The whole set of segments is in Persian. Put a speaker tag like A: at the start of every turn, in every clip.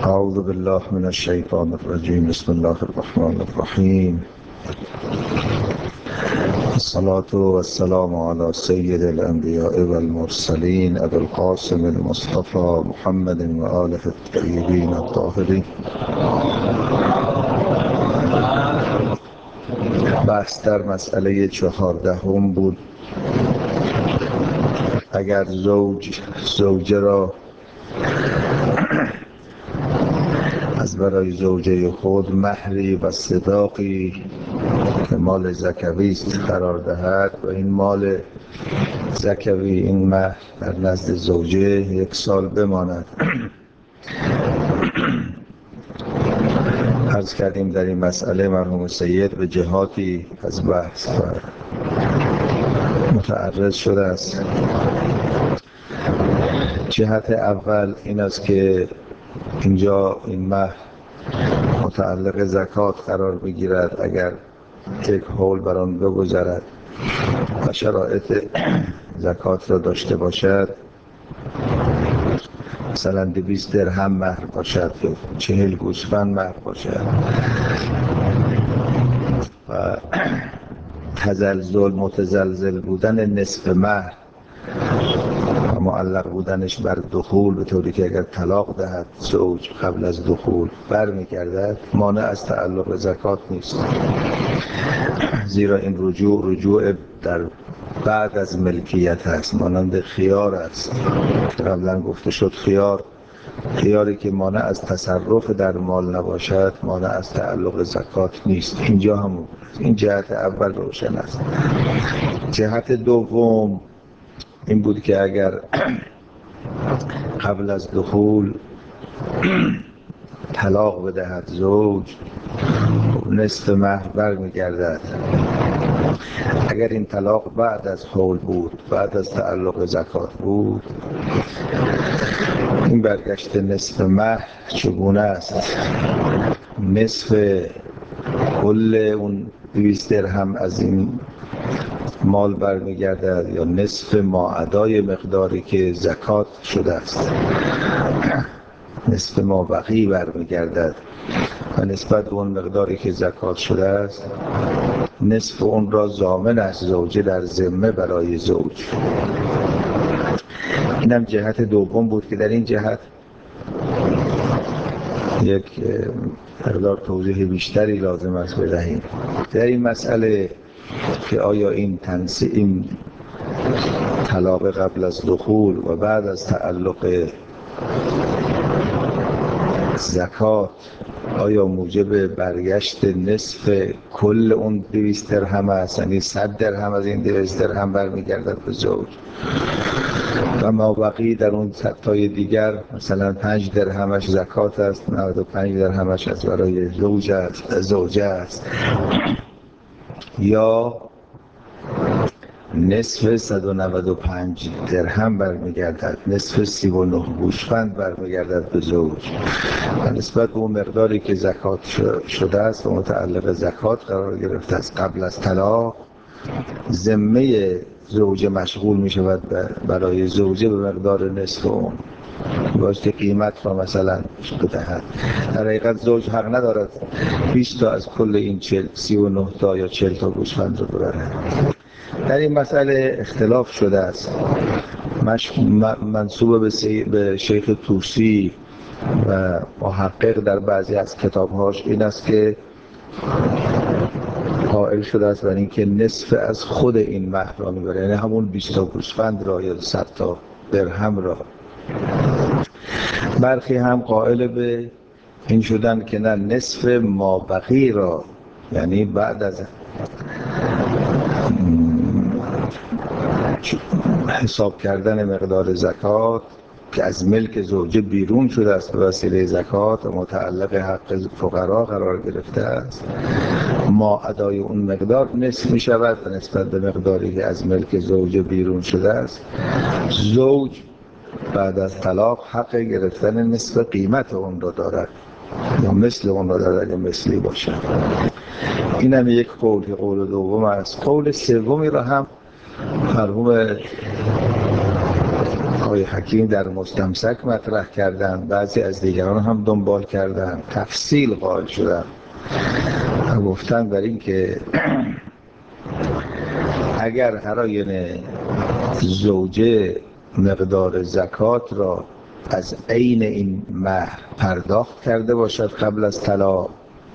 A: اعوذ بالله من الشیطان الرجیم. بسم الله الرحمن الرحیم. الصلاة والسلام على سید الانبیاء والمرسلین ابی القاسم المصطفى محمد و آله الطیبین الطاهرین. بحث در مسئله 14 بود. اگر زوجه را از برای زوجه خود مهری و صداقی که مال زکوی است قرار دهد و این مال زکوی، این مهر در نزد زوجه 1 سال بماند. عرض کردیم در این مسئله مرحوم سید به جهاتی از بحث متعرض شده است. جهت اول این است که اینجا این مهر متعلق زکات قرار بگیرد اگر 1 حول بر آن بگذرد و شرایط زکات را داشته باشد، مثلا 200 درهم مهر باشد یا 40 گوسفند مهر باشد و متزلزل بودن نصف مهر و معلق بودنش بر دخول، به طوری که اگر طلاق دهد زوج قبل از دخول برمیگردد، مانع از تعلق زکات نیست، زیرا این رجوع در بعد از ملکیت است، مانند خیار است. قبلا گفته شد خیاری که مانع از تصرف در مال نباشد مانع از تعلق زکات نیست. اینجا هم این جهت اول روشن است. جهت دوم این بود که اگر قبل از دخول طلاق بدهد زوج، نصف مهر برمیگردد. اگر این طلاق بعد از حول بود، بعد از تعلق زکات بود، این برگشت نصف مهر چگونه است؟ نصف کل اون 200 درهم از این مال برمیگردد یا نصف ما ادای مقداری که زکات شده است؟ نصف ما بقی برمیگردد و نسبت به اون مقداری که زکات شده است نصف اون را ضامن از زوجه در ذمه برای زوج. اینم جهت دوم بود که در این جهت یک مقدار توضیح بیشتری لازم است بدهیم. در این مسئله که آیا این طلاق قبل از دخول و بعد از تعلق زکات آیا موجب برگشت نصف کل اون 200 درهم است، یعنی 100 درهم از این 200 درهم برمیگردد به زوج و ما بقی در اون 100 تای دیگر مثلا 5 درهمش زکات است، 95 درهمش از برای زوجه است، یا نصف 195 درهم برمیگردد، نصف 39 گوسفند برمیگردد به زوج و نسبت به اون مقداری که زکات شده است و متعلق زکات قرار گرفته است قبل از طلاق، ذمه زوجه مشغول می شود برای زوجه به مقدار نصف اون، واسه قیمت را مثلا بدهد. در حقیقت زوج حق ندارد 20 تا از کل این 39 تا یا 40 تا گوسفند رو ببرد. در این مسئله اختلاف شده است. منسوب به شیخ طوسی و محقق در بعضی از کتابهاش این است که قائل شده است برای اینکه نصف از خود این مهر را میبره، یعنی همون 20 تا گوسفند را یا 100 تا درهم را. برخی هم قائل به این شدن که نه، نصف ما بقی را، یعنی بعد از حساب کردن مقدار زکات که از ملک زوجه بیرون شده است به وسیله زکات و متعلق حق فقرا قرار گرفته است، ما ادای اون مقدار نصف می شود و نسبت به مقداری که از ملک زوجه بیرون شده است زوج بعد از طلاق حق گرفتن نصف قیمت اون را دارد یا مثل اون را دارد یا مثلی باشد. این هم یک قول که قول دوم است. قول سومی را هم مرحوم آقای حکیم در مستمسک مطرح کردن، بعضی از دیگران هم دنبال کردن، تفصیل قائل شدن و گفتن بر این که اگر هر آینه زوجه مقدار زکات را از عین این مهر پرداخت کرده باشد قبل از طلاق،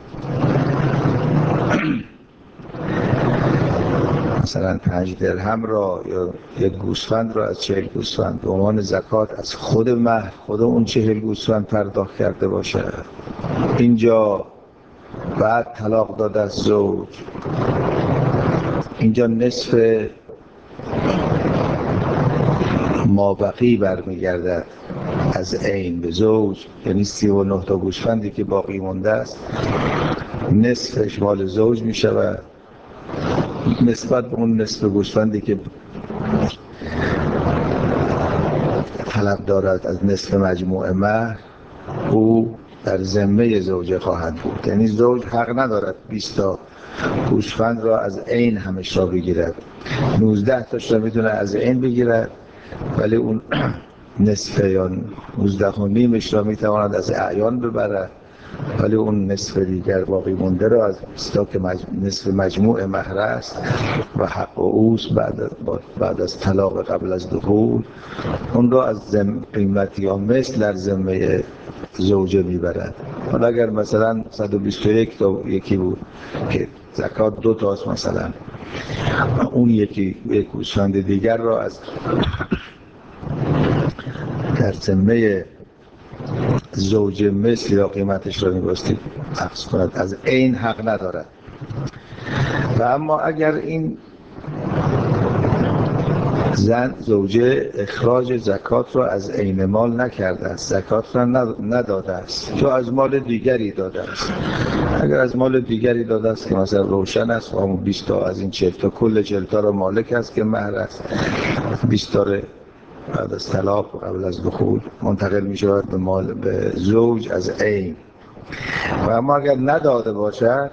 A: مثلا 5 درهم را یا یک گوسفند را از 40 گوسفند به عنوان زکات از خود مهر، خود اون 40 گوسفند پرداخت کرده باشد، اینجا بعد طلاق داده از زوج، اینجا نصف مابقی برمیگردد از عین به زوج، یعنی 39 تا گوسفندی که باقی مونده است نصفش مال زوج می شود نسبت به اون نصف گوسفندی که طلب دارد از نصف مجموع مهر، او در ذمه زوجه خواهد بود. یعنی زوج حق ندارد 20 تا گوسفند را از عین همش را بگیرد، 19 تاش را میتونه از عین بگیرد، ولی اون نصف یا 19 و نیمش را میتواند از اعیان ببرد، ولی اون نصف دیگر باقی مونده را از 20 تا که نصف مجموع مهر است و حق اوست بعد از طلاق قبل از دخول، اون را از قیمت یا مثل در ذمه زوجه میبرد. حالا اگر مثلا 121 تا یکی بود که زکات 2 تاست، مثلا اون یک گوسفند دیگر را از در ذمه زوجه مثل یا قیمتش را میباستی اخذ کند، از عین حق ندارد. و اما اگر این زن زوجه اخراج زکات را از عین مال نکرده است، زکات را نداده است، تو از مال دیگری داده است، اگر از مال دیگری داده است که مثلا روشن است و 20 تا از این 40 تا کل 40 تا را مالک است که مهر است، 20 تا بعد از طلاق قبل از دخول منتقل می شود به زوج از عین. و اما اگر نداده باشد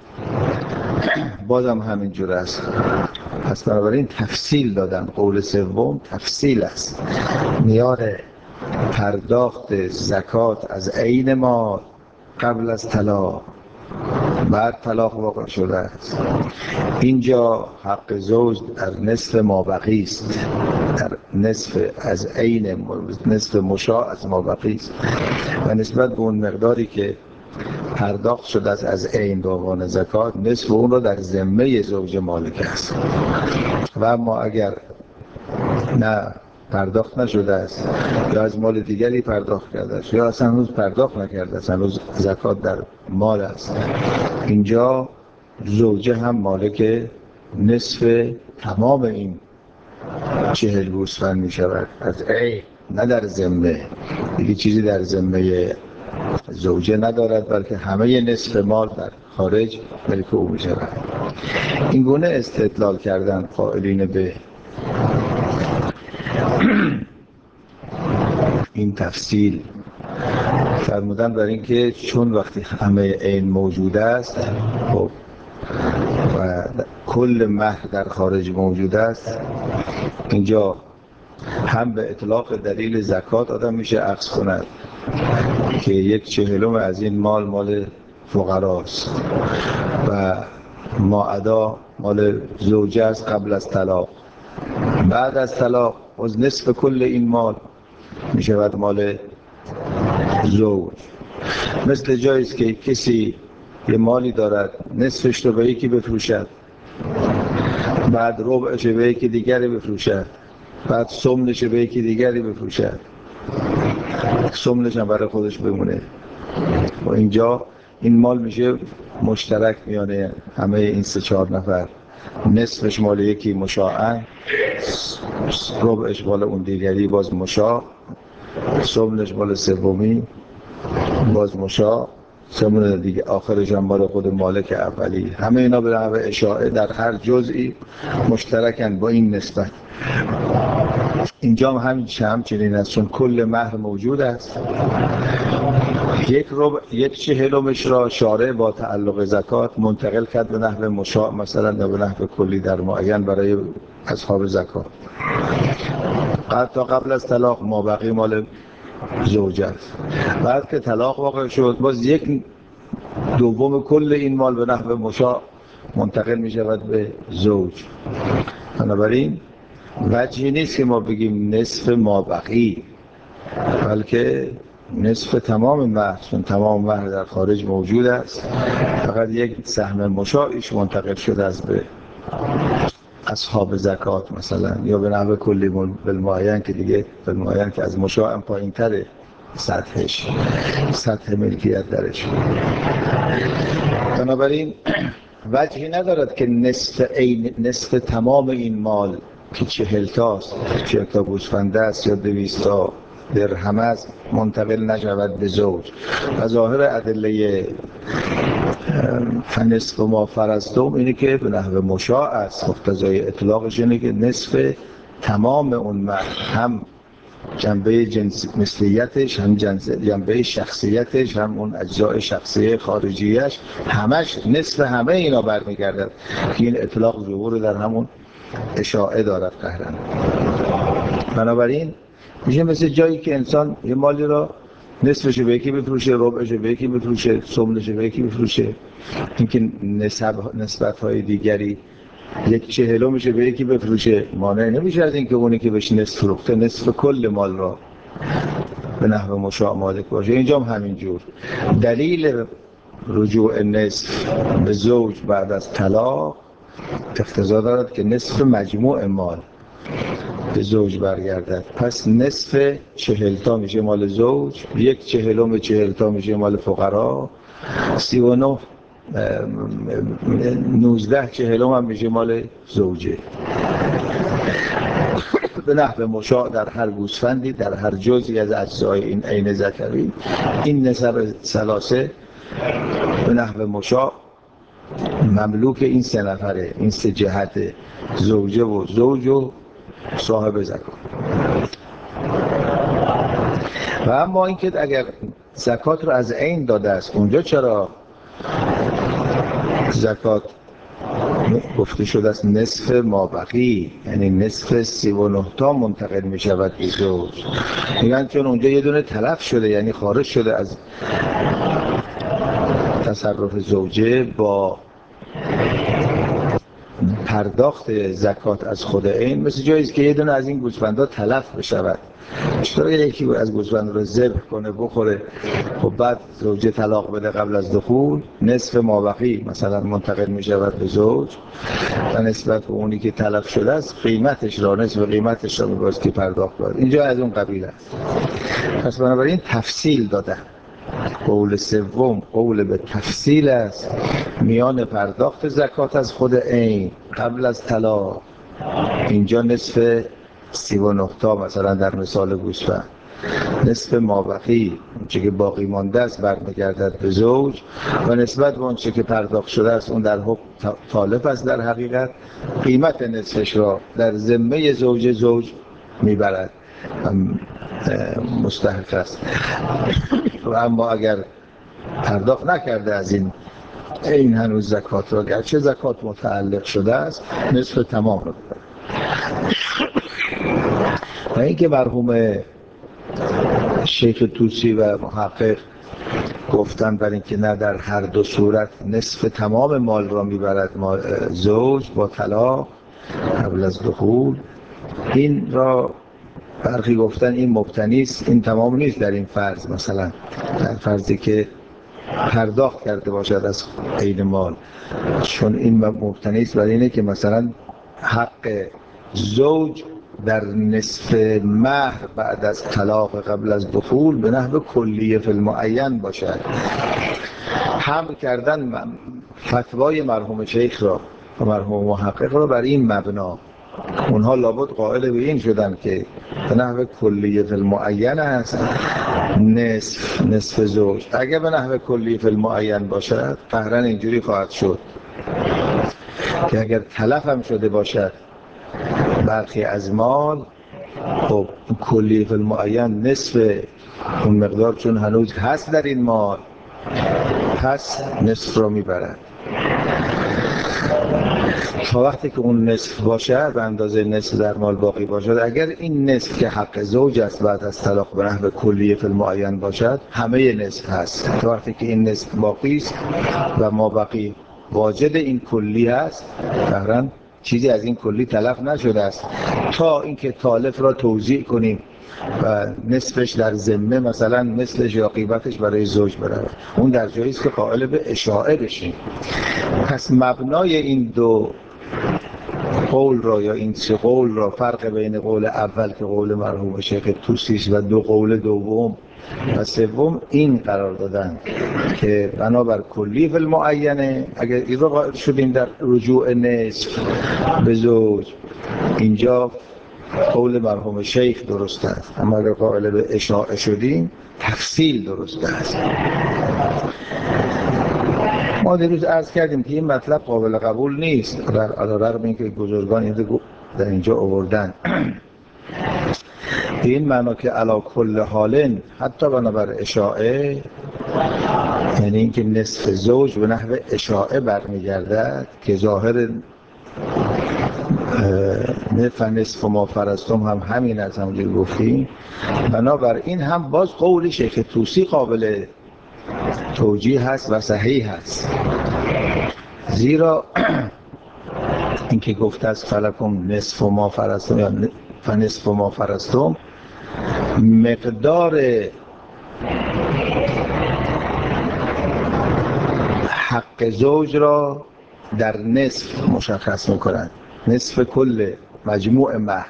A: بازم همین جور است. پس بنابراین تفصیل دادن، قول سوم تفصیل است میان پرداخت زکات از عین مال قبل از طلاق، بعد طلاق واقع شده است. اینجا حق زوج در نصف مابقی است، در نصف از عین، نصف مشاع از مابقی است و نسبت به اون مقداری که پرداخت شده است از عین به عنوان زکات، نصف اون را در ذمه زوج مالک است. و اما اگر نه پرداخت نشده است یا از مال دیگری پرداخت کرده است یا اصلا هنوز پرداخت نکرده است، هنوز زکات در مال است، اینجا زوجه هم مالک نصف تمام این 40 گوسفند می شود از عین، نه در ذمه. دیگه چیزی در ذمه زوجه ندارد، بلکه همه نصف مال در خارج ملک او می شود. این گونه استدلال کردن قائلین به این تفصیل، فرمودن بر این که چون وقتی همه عین موجود است و کل مهر در خارج موجود است، اینجا هم به اطلاق دلیل زکات آدم میشه اخذ کند که 1/40 از این مال فقراست و ماعدا مال زوجه است قبل از طلاق، بعد از طلاق از نصف کل این مال می شود مال زوج. مثل جاییست که کسی یه مالی دارد، نصفش رو به یکی بفروشد، بعد ربعش به یکی دیگری بفروشد، بعد ثمنش به یکی دیگری بفروشد، ثمنش هم برای خودش بمونه. و اینجا این مال میشه مشترک میانه همه این 3-4 نفر، نصفش مال یکی مشاعن، ربعش مال اون دیگری باز مشاع، ثمنش مال سومی باز مشاع، ثمن دیگه آخرش هم مال خود مالک اولی. همه اینا به نحو اشاعه در هر جزئی مشترکن با این نسبت. اینجا هم همچنین است، چون کل مهر موجود است، 1/40 را شارع با تعلق زکات منتقل کرد به نحو مشاع مثلا یا به نحو کلی در معین برای اصحاب زکات. تا قبل از طلاق مابقی مال زوج است. بعد که طلاق واقع شد باز یک دوم کل این مال به نحو مشاع منتقل می شود به زوج. بنابراین وجهی نیست که ما بگیم نصف مابقی، بلکه نصف تمام مهر، چون تمام مهر در خارج موجود است، فقط یک سهم مشاعش منتقل شده است به اصحاب زکات مثلا، یا به نحو کلی بالمعین که دیگه بالمعین که از مشاع هم پایین تره سطحش، سطح ملکیت درش. بنابراین وجهی ندارد که نصف تمام این مال که 40 تاست، 40 تا گوسفنده است یا 200 تا درهم است منتقل نشود به زوج. و ظاهر ادله فنصف ما فرضتم اینه که به نحو مشاع است، مقتضای اطلاقش اینه که نصف تمام اون مال، هم جنبه جنس مثلیتش، هم جنبه شخصیتش، هم اون اجزای شخصیه خارجیش، همش نصف همه اینا برمیگردد که این اطلاق ظهور در همون اشاعه دارد قهرن. بنابراین میشه مثل جایی که انسان یه مالی را نصفش به یکی بفروشه، ربعش به یکی بفروشه، ثمنش به یکی بفروشه، اینکه نسبت‌های دیگری 1/40 به یکی بفروشه، مانع نمیشه از اینکه اونی که بهش نصف فروخته نصف کل مال را به نحو مشاع مالک باشه. اینجا هم همینجور. دلیل رجوع نصف به زوج بعد از طلاق اقتضا دارد که نصف مجموع مال به زوج برگردد. پس نصف 40 تا میشه مال زوج، 1/40 40 تا میشه مال فقرا، 39 19/40 هم میشه مال زوجه. به نحو مشاع در هر گوسفندی، در هر جزئی از اجزای این عین ذکری، این نسب ثلاثه به نحو مشاع مملوک این 3 نفره، این 3 جهت، زوجه و زوج و صاحب زکات. و اما اینکه اگر زکات رو از عین داده است، اونجا چرا زکات گفته شده است نصف مابقی، یعنی نصف 39 تا منتقل می شود به زوج؟ میگن چون اونجا یه دونه تلف شده، یعنی خارج شده از تصرف زوجه با پرداخت زکات از خود عین، مثل جاییست که یه دونه از این گوسفندها تلف بشود. چطور یکی از گوسفند رو ذبح کنه بخوره و بعد زوجه طلاق بده قبل از دخول، نصف مابقی مثلا منتقل می شود به زوج و نسبت به اونی که تلف شده است قیمتش را، نصف قیمتش را می‌باید که پرداخت کنه. اینجا از اون قبیل است. پس بنابراین تفصیل داده. قول سوم قول به تفصیل است میان پرداخت زکات از خود عین قبل از طلاق، اینجا نصف 39 تا مثلا در مثال گوسفند، نصف مابقی اونچه که باقی مانده است برمیگردد به زوج و نسبت به اونچه که پرداخت شده است اون در حکم تالف است، در حقیقت قیمت نصفش را در ذمه زوج میبرد، مستحق است. و اما اگر پرداخت نکرده از این هنوز زکات را، گرچه زکات متعلق شده است، نصف تمام را ببرد. و اینکه مرحوم شیخ طوسی و محقق گفتن برای اینکه نه در هر دو صورت نصف تمام مال را میبرد زوج با طلاق قبل از دخول، این را برخی گفتن این مبتنی است، این تمام نیست در این فرض، مثلا در فرضی که پرداخت کرده باشد از عین مال، چون این مبتنی است برای اینه که مثلا حق زوج در نصف مهر بعد از طلاق قبل از دخول به نحو کلیه فی المعین باشد. حمل کردن فتوای مرحوم شیخ را و مرحوم محقق را بر این مبنا، اونها لابد قائل به این شدن که به نحو کلیه فی المعین است نصف زوج. اگر به نحو کلیه فی المعین باشد قهرن اینجوری خواهد شد که اگر تلف هم شده باشد برخی از مال، خب کلیه فی المعین نصف اون مقدار چون هنوز هست در این مال، پس نصف رو میبرد. تا وقتی که اون نصف باشه به اندازه نصف در مال باقی باشد، اگر این نصف که حق زوج است بعد از طلاق به نحو کلیه فی المعین باشد همه نصف هست. تا وقتی که این نصف باقی است و ما بقی واجد این کلی هست، ظاهراً چیزی از این کلی تلف نشده است تا اینکه تالف را توزیع کنیم و نصفش در ذمه مثلا مثلش یا قیمتش برای زوج برود، اون در جایی است که قائل به اشاعه بشیم. پس مبنای این دو قول را یا این سه قول را، فرق بین قول اول که قول مرحوم شیخ طوسی است و دو قول دوم و سوم این قرار دادن که بنابر کلی فی المعینه اگر این را قائل شدیم در رجوع نصف به زوج، اینجا قول مرحوم شیخ درست است، اما اگر قائل به اشاعه شدیم تفصیل درست است. ما دیروز عرض کردیم که این مطلب قابل قبول نیست علیرغم اینکه بزرگان این در اینجا آوردن به این معنا که علی کل حال حتی بنابر اشاعه، یعنی اینکه نصف زوج به نحو اشاعه برمیگردد که ظاهر نصف ما فرستم هم همین از همونجور گفتیم. بنابراین هم باز قول شیخ طوسی قابل توجیه هست و صحیح هست، زیرا اینکه گفته است فلکم نصف ما فرستم یا فنصف ما فرستم، مقدار حق زوج را در نصف مشخص میکنند، نصف کل مجموع مهر.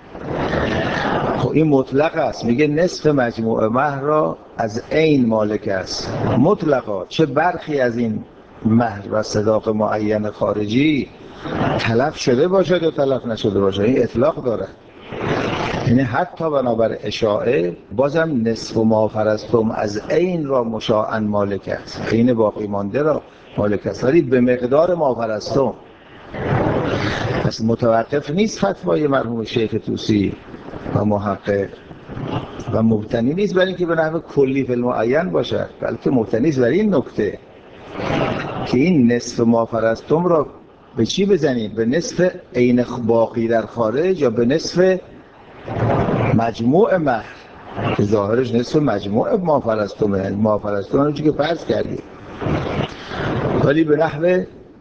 A: خب این مطلق است، میگه نصف مجموع مهر را از عین مالک است مطلقا، چه برخی از این مهر و صداق معین خارجی تلف شده باشد و تلف نشده باشد، این اطلاق داره. یعنی حتی بنابر اشاعه بازم نصف ما فرستم از عین را مشاعن مالک است، عین باقی مانده را مالک است، ولی به مقدار ما فرستم. پس متوقف نیست فتوای مرحوم شیخ طوسی و محقق و مبتنی نیست برای اینکه به نحو کلی فی المعین باشد، بلکه مبتنی است بر این نکته که این نصف ما فرستم را به چی بزنید؟ به نصف عین باقی در خارج یا به نصف مجموع مهر که ظاهرش نصف مجموع ما فرستم، ما فرستم رو که فرض کردید، ولی به نحو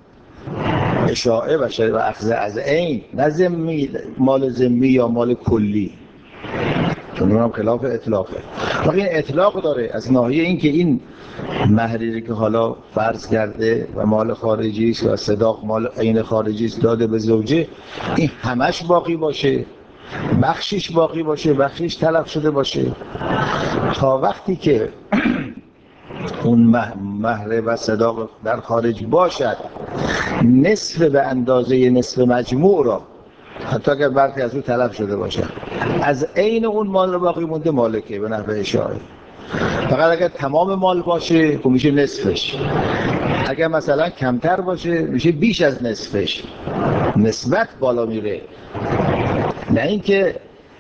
A: اشاعه و اخذ از عین، نه ذمی، مال ذمی یا مال کلی، چون اونم خلاف اطلاقه. ولی این اطلاق داره از ناحیه این که این مهری که حالا فرض کرده و مال خارجی است و صداق مال عین خارجی است داده به زوجه، این همش باقی باشه، بخشش باقی باشه، بخشش تلف شده باشه، تا وقتی که اون مهر و صداق در خارج باشد نصف به اندازه نصف مجموع را، حتی اگر برخی از او تلف شده باشد، از عین اون مال رو باقی مونده مالکه به نحو اشاعه. فقط اگر تمام مال باشه خب میشه نصفش، اگر مثلا کمتر باشه میشه بیش از نصفش، نسبت بالا میره، نه اینکه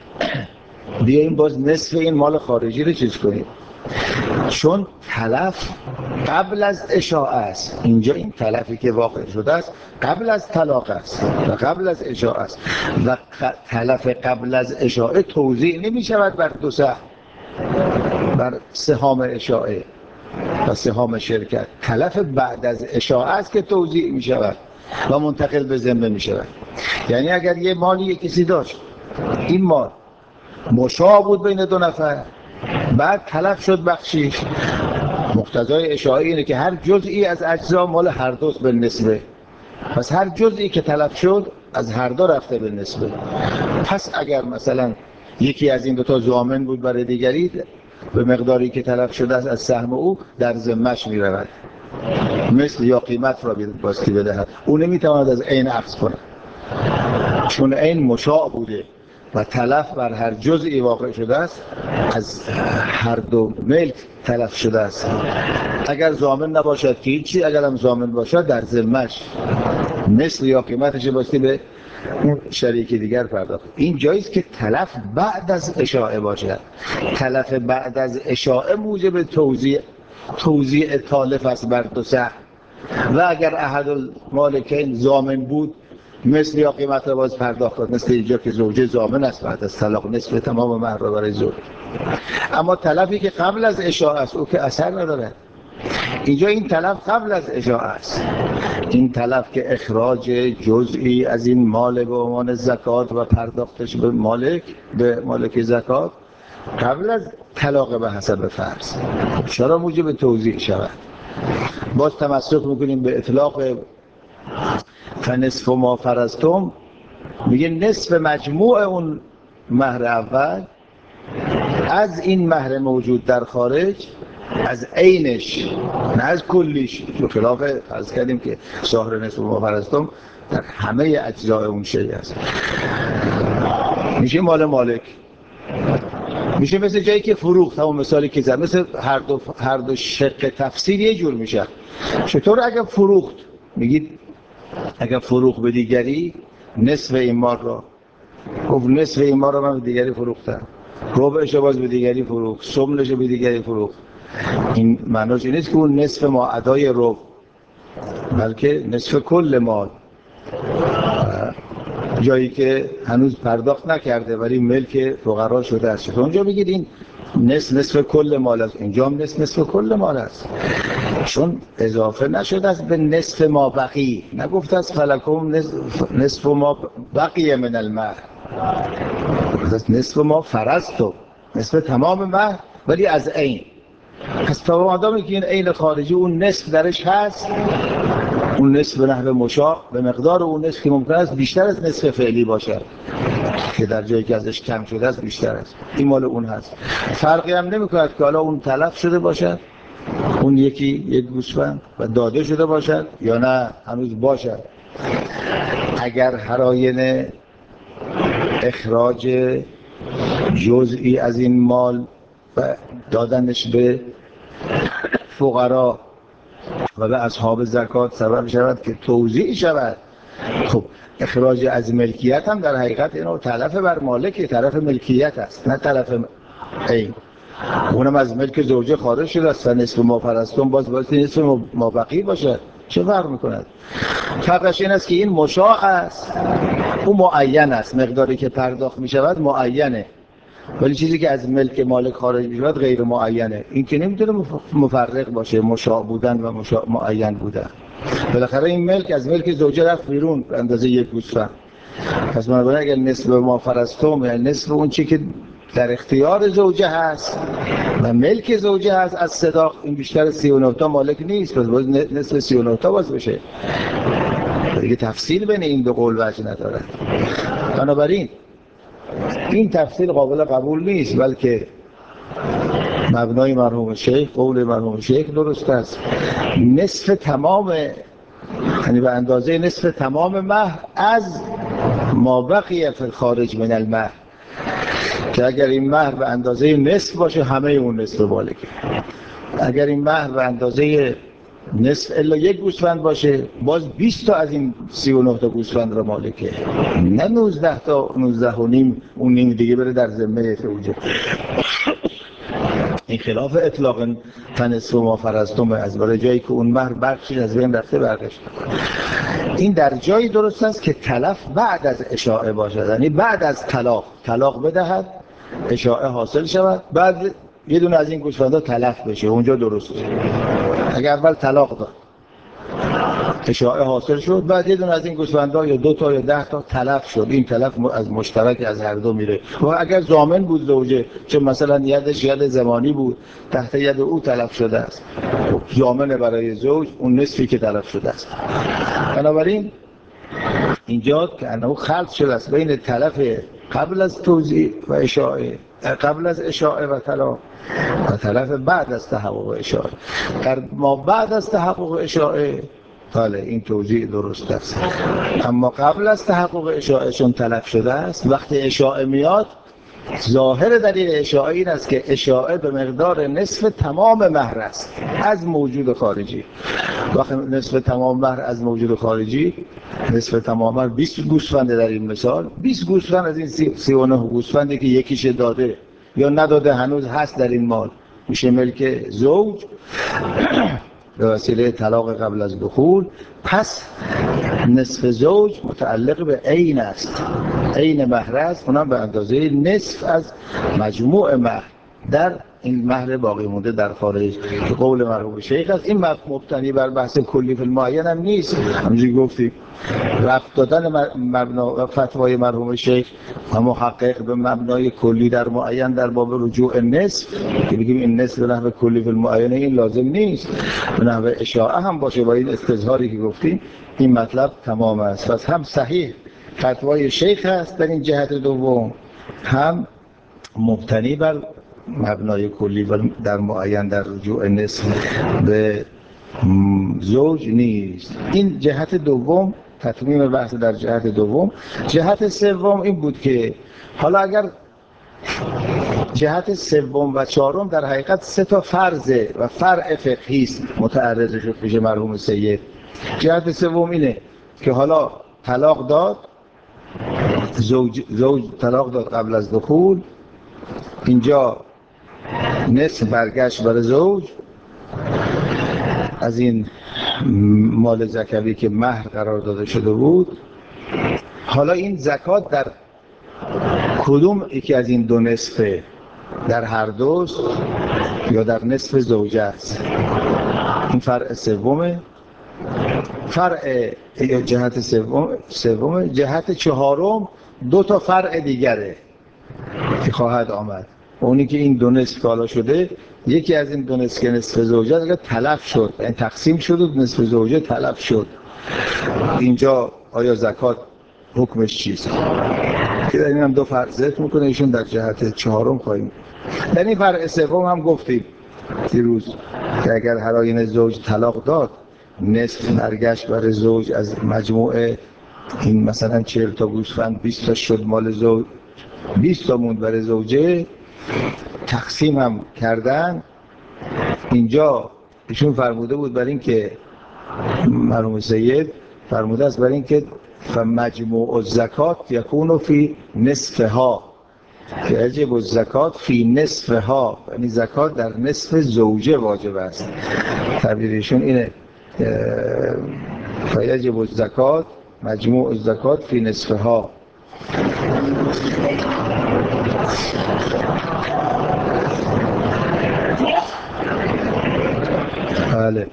A: بیاییم باز نصف این مال خارجی رو چیز کنیم، چون تلف قبل از اشاعه است. اینجا این تلفی که واقع شده است قبل از طلاق است و قبل از اشاعه است و تلف قبل از اشاعه توزیع نمی شود بر دو سهم، بر سهام اشاعه و سهام شرکت. تلف بعد از اشاعه است که توزیع می شود و منتقل به ذمه می شود. یعنی اگر یه مالی کسی داشت، این مال مشاع بود بین دو نفر، بعد تلف شد بخشیش، مقتضای اشاعه اینه که هر جزئی از اجزا مال هر دوست به نسبه، پس هر جزئی که تلف شد از هر دو رفته به نسبه. پس اگر مثلا یکی از این دوتا ضامن بود برای دیگری، به مقداری که تلف شده است از سهم او در ذمه‌اش می‌رود، مثل یا قیمت را باستی بدهد، او نمی‌تواند از عین اخذ کند چون عین مشاع بوده و تلف بر هر جزئی واقع شده است، از هر دو ملک تلف شده است. اگر ضامن نباشد که هیچی، اگر هم ضامن باشد در ذمه‌اش مثل یا قیمتش باستی به اون شریک دیگر پرداخت. این جاییست که تلف بعد از اشاعه باشد. تلف بعد از اشاعه موجب توزیع تالف است بر دو سهم، و اگر احد المالکین ضامن بود مثل یا قیمت را باز پرداخت کرد، مثل اینجا که زوجه ضامن است بعد از طلاق نصف تمام مهر را برای زوج. اما تلفی که قبل از اشاعه است او که اثر نداره. اینجا این تلف قبل از اشاعه است، این تلف که اخراج جزئی از این مال به عنوان زکات و پرداختش به مالک زکات قبل از طلاق به حسب فرض. چرا موجب توضیح شود؟ باز تمسک میکنیم به اطلاق فنصف ما فرضتم، میگه نصف مجموع اون مهر اول از این مهر موجود در خارج، از عینش نه از کلیش، چون خلاف فرض کردیم که ساهر نصف ما فرضتم در همه اجزای اون شیء است، میشه مال مالک، میشه مثل جایی که فروخت، همون مثالی که زد، مثل هر دو شق تفسیر یه جور میشه. چطور اگر فروخت؟ میگید اگر فروخت به دیگری نصف این مال را، گفت نصف این مال را من به دیگری فروختم، ربعش باز به دیگری فروخت، ثمنش به دیگری فروخت. این معناش این نیست که اون نصف ما ادای ربع، بلکه نصف کل مال، جایی که هنوز پرداخت نکرده ولی ملک فقرا شده است. اونجا بگید این نصف کل مال است، اینجا هم نصف کل مال است، چون اضافه نشده است به نصف ما بقی، نگفت از فلکم نصف ما بقی من المهر، نصف ما فرضتم، نصف تمام مهر ولی از عین. پس تا مادامی که این عین خارجی اون نصف درش هست، اون نصف به نحو مشاع به مقدار اون نصف که ممکن است بیشتر از نصف فعلی باشه که در جایی که ازش کم شده است بیشتر است، این مال اون هست. فرقی هم نمی‌کند که حالا اون تلف شده باشد، اون یکی یک گوسفند و داده شده باشد یا نه هنوز باشد. اگر هراین اخراج جزئی از این مال و دادنش به فقرا و به اصحاب زکات سبب شود که توزیع شود، خب اخراج از ملکیت هم در حقیقت اینو تلف بر مالک، طرف ملکیت است نه طرف عین. اونم از ملک زوجه خارج شده است و نصف ما فرضتم باز نصف ما بقی باشه، چه فرق میکند؟ فرقش این است که این مشاع است، اون معین است، مقداری که پرداخت میشود معینه، ولی چیزی که از ملک مالک خارج میشود غیر معینه. این که نمیتونه مفرق باشه، مشاع بودن و معین بودن. بالاخره این ملک از ملک زوجه رفت بیرون به اندازه یک گوسفند. پس بنابراین اگر نصف ما فرضتم، یعنی نصف اون چی که در اختیار زوجه هست و ملک زوجه هست از صداق، این بیشتر 39 تا مالک نیست، پس باز نصف 39 تا باز بشه. دیگه تفصیل بین این دو قول وجه نداره. بنابراین این تفصیل قابل قبول نیست، بلکه مبنای مرحوم شیخ، قول مرحوم شیخ درست است. نصف تمام، یعنی به اندازه نصف تمام مهر از ما بقیه فی الخارج من المهر، که اگر این مهر به اندازه نصف باشه همه اون نصف مالکه. اگر این مهر به اندازه نصف الا یک گوسفند باشه باز 20 تا از این 39 تا گوسفند را مالکه، نه 19 تا 19 و نیم، اون نیم دیگه بره در ذمه زوجه. این خلاف اطلاق فنصف ما فرضتم، از برای جایی که اون مهر بخشی از بین رفته برگشت. این در جایی درست است که تلف بعد از اشاعه باشد، یعنی بعد از طلاق بدهد، اشاعه حاصل شود، بعد یه دونه از این گوسفندا تلف بشه، اونجا درسته. اگر اول طلاق داد، اشاعه حاصل شد، بعد یه دونه از این گوسفندا یا 2 تا یا 10 تا تلف شد، این تلف از مشترک از هر دو میره. و اگر ضامن بود زوجه، چون مثلا یدش ید زمانی بود، تحت ید او تلف شده است، ضامن برای زوج اون نصفی که تلف شده است. بنابراین اینجا که انه خلط شده است بین تلف قبل از توزیع و اشاعه، قبل از اشاعه و طلاق، و تلف بعد از تحقق اشاعه. در ما بعد از تحقق اشاعه بله این توزیع درست است، اما قبل از تحقق اشاعه چون تلف شده است، وقتی اشاعه میاد ظاهر دلیل اشاعه این است که اشاعه به مقدار نصف تمام مهر است از موجود خارجی. وقتی نصف تمام مهر از موجود خارجی، نصف تمام مهر 20 گوسفند در این مثال، 20 گوسفند از این 39 گوسفندی که یکیش داده یا نداده هنوز هست در این مال، میشه ملک زوج. به وسیله طلاق قبل از دخول، پس نصف زوج متعلق به عین است، عین مهر است، اونم به اندازه نصف از مجموع مهر در این مهر باقی مونده در خارج که قول مرحوم شیخ است. این مبتنی بر بحث کلی فی المعین هم نیست، همونجوری گفتیم رفت دادن فتوای مرحوم شیخ و محقق به مبنای کلی در معین در باب رجوع نصف که بگیم این نصف به نحو کلی فی المعین، این لازم نیست، به نحو اشاعه هم باشه با این استظهاری که گفتیم این مطلب تمام است. پس هم صحیح فتوای شیخ است در این جهت دوم، هم مبتنی بر مبنای کلی و در معین در رجوع نصف به زوج نیست. این جهت دوم، تطمیم بحث در جهت دوم. جهت سوم این بود که حالا اگر جهت سوم و چهارم در حقیقت سه تا فرضه و فرع فقهی است متعرض شد پیش مرحوم سید. جهت سوم اینه که حالا طلاق داد، زوج طلاق داد قبل از دخول، اینجا نصف برگشت برای زوج از این مال زکوی که مهر قرار داده شده بود. حالا این زکات در کدوم یکی از این دو نصفه، در هر دوست یا در نصف زوجه است؟ این فرع سومه. فرع جهت سومه. جهت چهارم دو تا فرع دیگره که خواهد آمد، اونی که این دو نصف کالا شده، یکی از این دو نصف که نصف زوجه دیگه تلف شد، این تقسیم شد و نصف زوجه تلف شد، اینجا آیا زکات حکمش چیست؟ که در این هم دو فرع ذکر میکنه، ایشون در جهت چهارم خواهیم. در این فرع سوم هم گفتیم دیروز که اگر هر آینه زوج طلاق داد، نصف برگشت برای زوج از مجموعه این مثلا 40 تا گوسفند 20 تا شد مال زوج، 20 تا موند برای زوجه، تقسیم هم کردن. اینجا ایشون فرموده بود برای این که مرحوم سید فرموده است برای این که فمجموع الزکات یکون فی نصفها، که یجب الزکات فی نصفها، یعنی زکات در نصف زوجه واجب است. تعبیر ایشون اینه فیجب الزکات مجموع الزکات فی نصفها. بله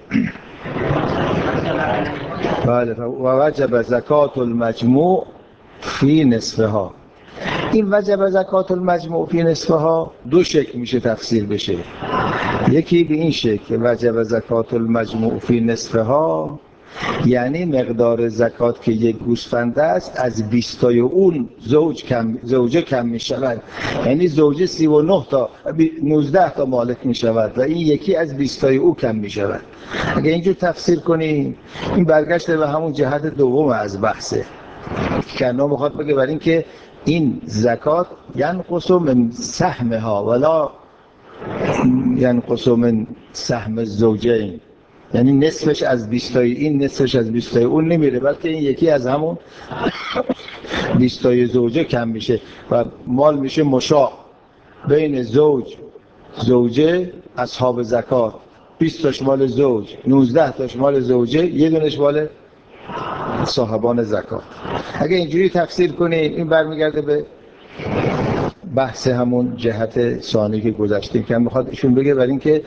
A: بله. و وجب زکات المجموع فی نصفها. این وجب زکات المجموع فی نصفها دو شکل میشه تفسیر بشه. یکی به این شکل وجب زکات المجموع فی نصفها یعنی مقدار زکات که یک گوسفند است از 20 تای اون زوجه کم می شود، یعنی زوجه 39 تا 19 تا مالک می شود و این یکی از 20 تای او کم می شود. اگه اینجور تفسیر کنیم این برگشته به همون جهت دوم از بحثه که انا میخواد بگه برای این که این زکات ینقص من سهمها ولا ینقص من سهم الزوجین، یعنی نصفش از 20 تای این نصفش از 20 تای اون نمیره، بلکه این یکی از همون 20 تای زوجه کم میشه و مال میشه مشاع بین زوجه اصحاب زکات، 20 تاش مال زوج، 19 تاش مال زوجه، یه دونش مال صاحبان زکات. اگه اینجوری تفسیر کنیم این برمیگرده به بحث همون جهت ثانی که گذاشتیم که میخواد ایشون بگه برای اینکه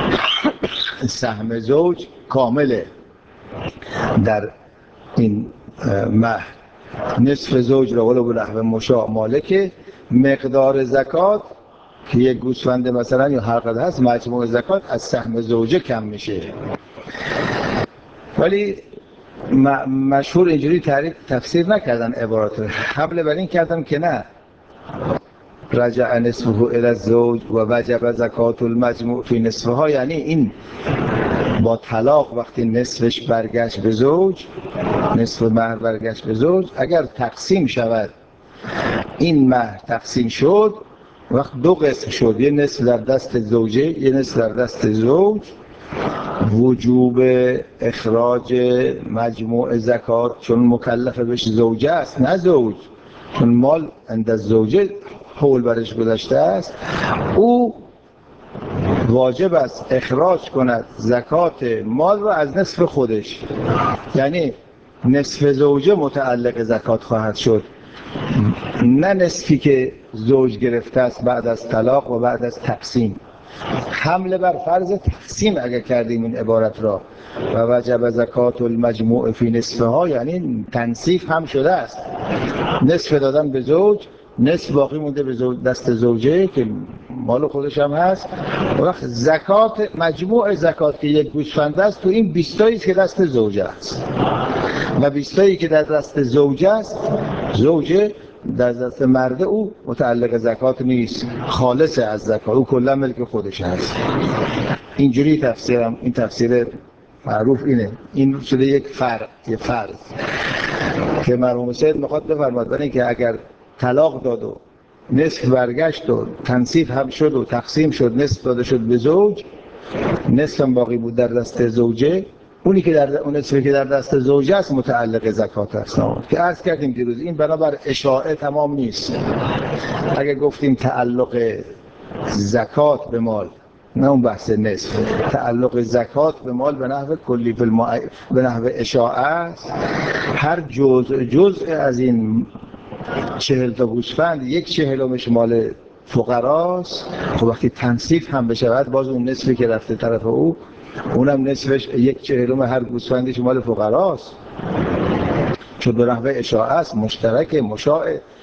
A: سهم زوج کامله در این مهر، نصف زوج را ولو بنحو مشاع مالکه، مقدار زکات که یک گوسفند مثلا یا هر قدر هست مجموع زکات از سهم زوجه کم میشه. ولی مشهور اینجوری تفسیر نکردن عبارات رو، قبل بر این کردم که نه رجع نصفه الی الزوج و وجب زکات المجموع فی نصفها، یعنی این با طلاق وقتی نصفش برگشت به زوج، نصف مهر برگشت به زوج، اگر تقسیم شود این مهر تقسیم شد وقت دو قسم شد، یه نصف در دست زوجه یه نصف در دست زوج، وجوب اخراج مجموع زکات چون مکلفه بهش زوجه است نه زوج، چون مال عند زوجه حول برش گذشته است، او واجب است اخراج کند زکات مال را از نصف خودش. یعنی نصف زوجه متعلق زکات خواهد شد، نه نصفی که زوج گرفته است بعد از طلاق و بعد از تقسیم. حمله بر فرض تقسیم اگر کردیم این عبارت را و وجب زکات المجموع فی نصفها، یعنی تنصیف هم شده است، نصف دادن به زوج، نصف باقی مونده به دست زوجه که مال خودش هم هست. وقت زکات مجموع زکات که یک گوسفند است تو این 20 تایی که دست زوجه است و 20 تایی که در دست زوجه است، زوجه در دست مرده او متعلق زکات نیست، خالص از زکات، او کلا ملک خودش هست. اینجوری تفسیرم، این تفسیر معروف اینه. این شده یک فرض که مرحوم سید میخواد بفرماد برای اینکه اگر طلاق داد و نصف برگشت و تنصیف هم شد و تقسیم شد، نصف داده شد به زوج، نصف هم باقی بود در دست زوجه، اونی که در اون نصفی که در دست زوجه است متعلق زکات است. که عرض کردیم دیروز این بنابر اشاعه تمام نیست. اگه گفتیم تعلق زکات به مال، نه اون بحث نصف، تعلق زکات به مال به نحو کلی به نحو اشاعه است. هر جزء از این 40 تا گوسفند 1/40 مال فقراست. خب وقتی تنصیف هم بشود باز اون نصفی که رفته طرف او، اونم نصفش 1/40 هر گوسفندش مال فقراست، چون به نحو اشاعه است، مشترک مشاع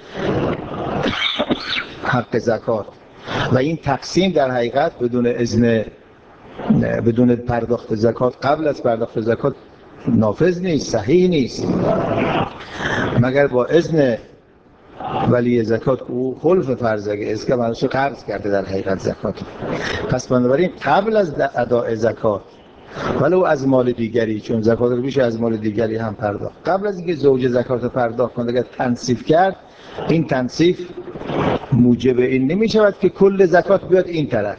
A: حق زکات. و این تقسیم در حقیقت بدون اذن، بدون پرداخت زکات، قبل از پرداخت زکات نافذ نیست، صحیح نیست، مگر با اذن ولی زکات. او خلف فرضه از که منوش قرض کرده در حقیقت زکات. پس بنابراین قبل از اداء زکات ولو از مال دیگری، چون زکات رو میشه از مال دیگری هم پرداخت، قبل از اینکه زوج زکات رو پرداخت کنه اگر تنصیف کرد، این تنصیف موجب این نمیشود که کل زکات بیاد این طرف،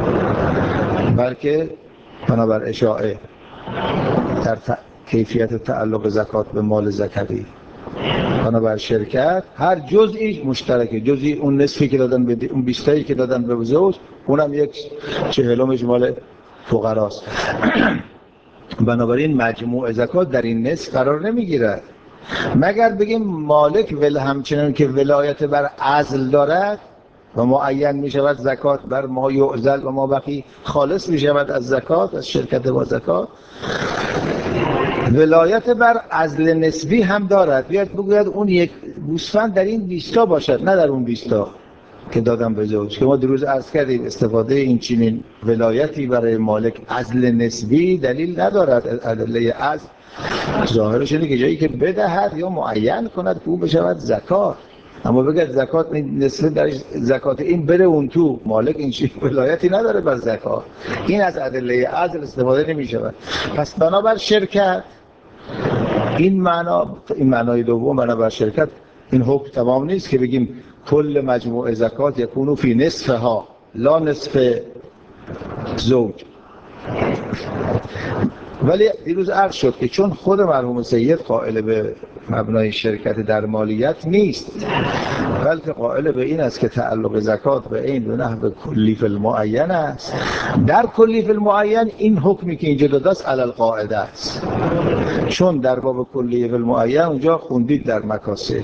A: بلکه بنابر اشاعه در کیفیت تعلق زکات به مال ذکری، بنابر شرکت هر جزئی مشترکه. جزئی اون نصفی که دادن به اون 20 تایی که دادن به زوج، اونم 1/40 مال فقراست. بنابراین مجموع زکات در این نصف قرار نمیگیرد، مگر بگیم مالک همچنان که ولایت بر عزل دارد و معین می شود زکات بر ما یعزل و ما بقی خالص می شود از زکات، از شرکت با زکات، ولایت بر عزل نسبی هم دارد. بیاد بگوید اون یک گوسفند در این 20 تا باشد، نه در اون 20 تا که دادم به زوج. که ما دیروز عرض کردیم استفاده این چنین ولایتی برای مالک عزل نسبی دلیل ندارد. ادله عزل ظاهرش اینه که جایی که بدهد یا معین کند که او بشود زکات، اما بگید زکات نسبت در زکات این بره اون تو، مالک این چیز ولایتی نداره بر زکات. این از ادله عزل استفاده نمی شود. پس بنابر شرکت این معنای دوم، بنابر شرکت این حکم تمام نیست که بگیم کل مجموع زکات یکونو فی نصفها لا نصف زوج. ولی دیروز عرض شد که چون خود مرحوم سید قائل به مبنای شرکت در مالیت نیست، بلکه قائل به این است که تعلق زکات به این به نحو کلی فی المعین است، در کلی فی المعین این حکمی که اینجا داده است علی القاعده است. چون در باب کلی فی المعین اونجا خوندید در مکاسب،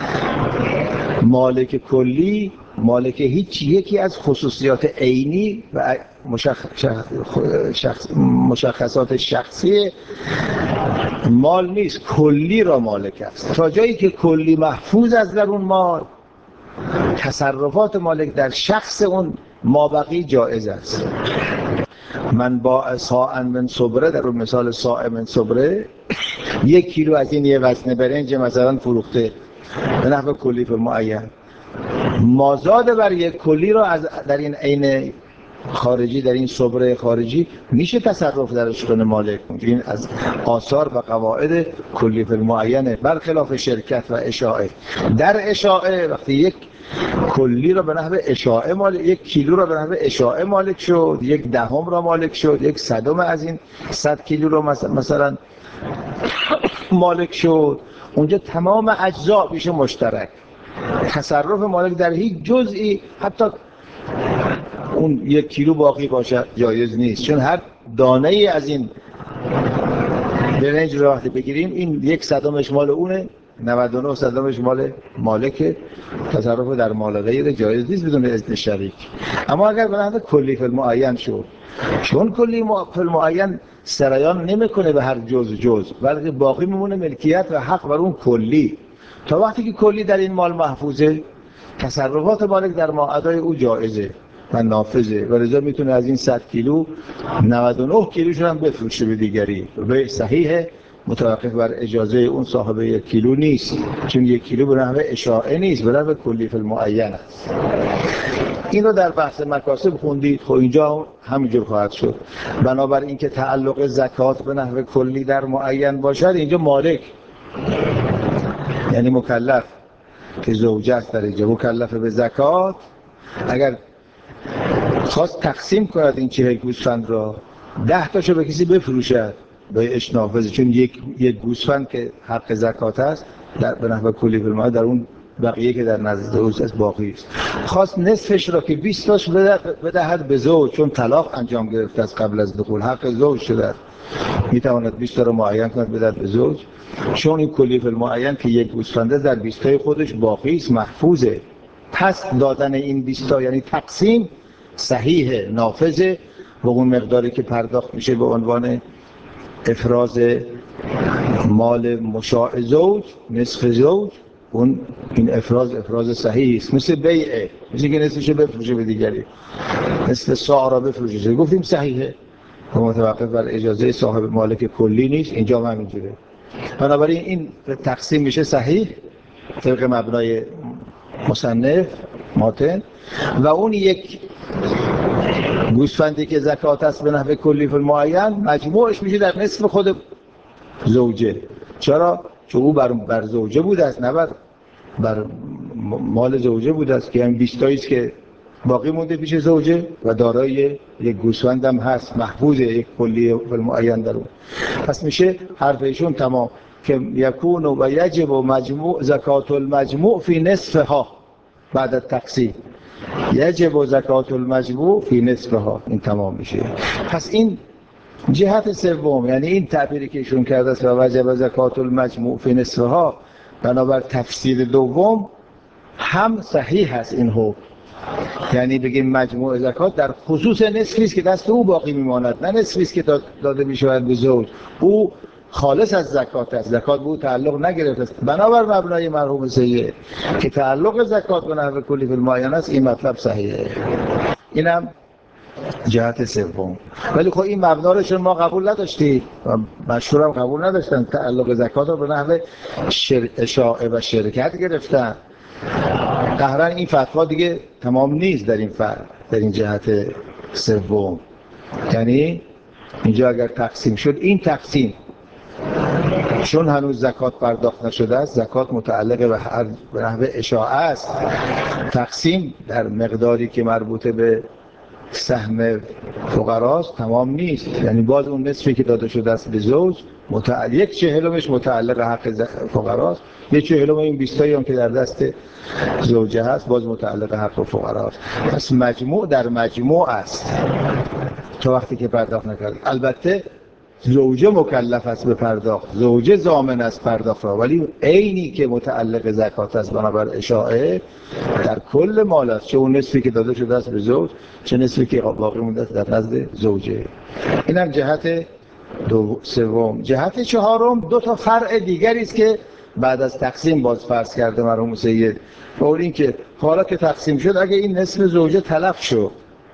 A: مالک کلی مالک هیچ یکی از خصوصیات عینی و مشخصات شخصی مال نیست، کلی را مالک است. تا جایی که کلی محفوظ از درون مال، تصرفات مالک در شخص اون مابقی جایز است. من با صاعا من صبره، در اون مثال صاع من صبره 1 کیلو از این یه وزن برنج مثلا فروخته به نحو کلی فی معین، مازاد بر یک کلی را از در این عین خارجی، در این صبره خارجی میشه تصرف درش کنه مالک. این از آثار و قواعد کلی فی المعینه، برخلاف شرکت و اشاعه. در اشاعه وقتی یک کلی را به نحو اشاعه مالک، 1 کیلو را به نحو اشاعه مالک شد، 1/10 را مالک شد، 1/100 از این 100 کیلو را مثلا مالک شد، اونجا تمام اجزا میشه مشترک. تصرف مالک در هیچ جزئی، حتی اون 1 کیلو باقی باشد جایز نیست، چون هر دانه ای از این برنج رو وقتی بگیریم این 1/100 مال اونه، 99 صدامش مال مالکه، تصرف در مال غیر جایز نیست بدون اذن شریک. اما اگر به کلی فی المعین شد، چون کلی فی المعین سرایان نمیکنه به هر جز، بلکه باقی میمونه ملکیت و حق بر اون کلی. تا وقتی که کلی در این مال محفوظه، تصرفات مالک در ماعدای او جایزه و نافذه و لذا میتونه از این 100 کیلو 99 کیلوشون هم بفروشه به دیگری. به صحیحه، متوقف بر اجازه اون صاحب 1 کیلو نیست، چون 1 کیلو به نحو اشاعه نیست، به نحو کلی فی المعین است. این رو در بحث مکاسب خوندید، خب اینجا همینجور خواهد شد. بنابراین اینکه تعلق زکات به نحو کلی در معین باشد، اینجا مالک یعنی مکلف که زوجه است در اینجا مکلف به زکات، اگر خواست تقسیم کند این 40 گوسفند را 10 تاشو به کسی بفروشد به اشنافذ، چون یک گوسفند که حق زکات است در به نحو کلی فی المعین، در اون بقیه که در نزد اوست از باقی است. خواست نصفش را که 20 تاش بدهد به زوج، چون طلاق انجام گرفته از قبل از دخول، حق زوج شده، میتواند 20 تا رو معین کند بدهد به زوج، چون این کلی فی المعین که یک گوسفنده در 20 تای خودش باقی است، محفوظه. پس دادن این 20 تا یعنی تقسیم صحیحه، نافذه، و اون مقداری که پرداخت میشه به عنوان افراز مال مشاع زوج، نصف زوج، این افراز صحیح است، مثل بیعه، مثل که نصفش بفروشه به دیگری، نصف ساع را بفروشه، گفتیم صحیحه و متوقف بر اجازه صاحب مالک کلی نیست. اینجا هم همینجوره. بنابراین این تقسیم میشه صحیح طبق مبنای مصنف ماتن، و اون یک گوسفندی که زکات است به نحو کلی فی المعین مجموعش میشه در نصف خود زوجه. چرا؟ چون او بر زوجه بوده است، نه بر مال زوجه بوده است، که هم 20 تایی است که باقی مونده پیش زوجه و دارای یک گوسفند هم هست، محفوظه یک کلی فی المعین در اون. پس میشه حرفشون تمام که یکون و یجب و مجموع زکات المجموع فی نصفها بعد از تقسیم، یجب و زکات المجموع فی نصفها، این تمام میشه. پس این جهت سوم، یعنی این تعبیری که ایشون کرده است و وجب زکات المجموع فی نصفها، بنابر تفسیر دوم هم صحیح هست این حکم. یعنی بگیم مجموع زکات در خصوص نصفی است که دست او باقی میماند، نه نصفی است که داده میشود به زوج. او خالص از زکات است، زکات به او تعلق نگرفته است. بنابر مبنای مرحوم سید که تعلق زکات به نحو کلی فی المعین است، این مطلب صحیحه. اینم جهت سوم. ولی خب این مبنا رو چون ما قبول نداشتیم و مشهورم قبول نداشتن، تعلق زکات رو به نحو اشاعه و شرکت گرفتن، قهرن این فتوا دیگه تمام نیست در این جهت سوم. یعنی اینجا اگر تقسیم شد، این تقسیم چون هنوز زکات پرداخت نشده است، زکات متعلق به نحو اشاعه است، تقسیم در مقداری که مربوطه به سهم فقراست تمام نیست. یعنی باز اون نصفی که داده شده است به زوج، 1/40 متعلق حق فقراست، 1/40 این 20 تایی هم که در دست زوجه هست باز متعلق حق فقراست. پس مجموع در مجموع است تا وقتی که پرداخت نکرد. البته زوجه مکلف است به پرداخت، زوجه ضامن است پرداخت را، ولی عینی که متعلق زکات است بنابر اشاعه در کل مال است، چه اون نصفی که داده شده است به زوج، چه نصفی که باقی مونده است در نزد زوجه. اینم جهت سوم. جهت چهارم دو تا فرع دیگری است که بعد از تقسیم باز فرض کرده مرحوم سید. اول این که حالا که تقسیم شد، اگه این نصف زوجه تلف شد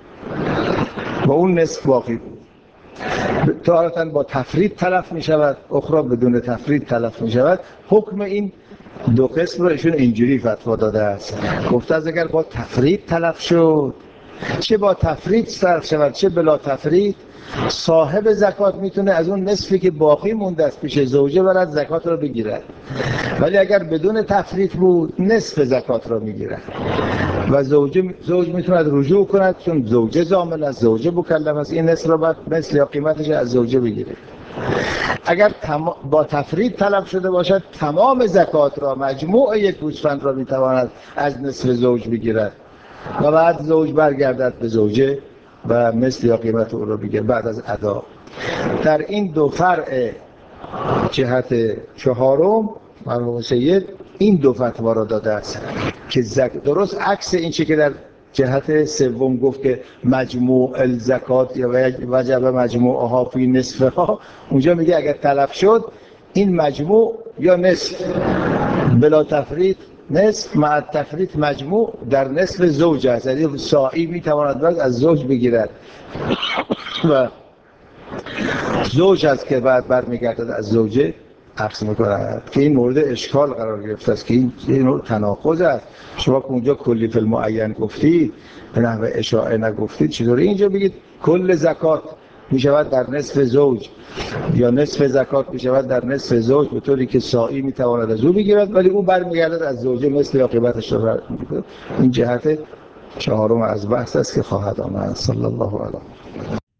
A: و اون نصف باقی بود، تارتاً با تفرید تلف می شود، اخرى بدون تفرید تلف می شود، حکم این دو قسم رو ایشون اینجوری فتوا داده است. گفته از اگر با تفرید تلف شد، چه با تفرید صرف شود چه بلا تفرید، صاحب زکات میتونه از اون نصفی که باقی مونده است پیش زوجه برد زکات رو بگیرد، ولی اگر بدون تفرید بود نصف زکات رو میگیرد و زوج میتوند رجوع کند، چون زوجه ضامن است، زوجه مکلف است، این نصف رو باید مثل یا قیمتش از زوجه بگیره. اگر با تفرید طلب شده باشد، تمام زکات را، مجموع یک گوسفند را میتواند از نصف زوج بگیرد و بعد زوج برگردد به زوجه و مثل یا قیمت او را بگیرد بعد از ادا. در این دو فرع جهت چهارم مرحوم سید این دو فتوا را داده است که درست عکس این چه که در جهت سوم گفت که مجموع الزکات یا وجب مجموعها فی نصفها، اونجا میگه اگر تلف شد این مجموع یا نصف بلا تفریط نصف مع تفریط مجموع در نصف زوج است، یعنی ساعی میتواند از زوج بگیرد و زوج است که بعد برمیگردد از زوجه عکس میکنند که این مورد اشکال قرار گرفته است که این نوع تناقض است. شما که اونجا کلی فی المعین گفتید به نحو اشاعه نگفتید، چطوری اینجا بگید کل زکات میشود در نصف زوج یا نصف زکات میشود در نصف زوج به طوری که ساعی میتواند از او بگیرد ولی او برمیگردد از زوجه مثل عاقبتش را. این جهت چهارم از بحث است که خواهد آمد. صلی الله علیه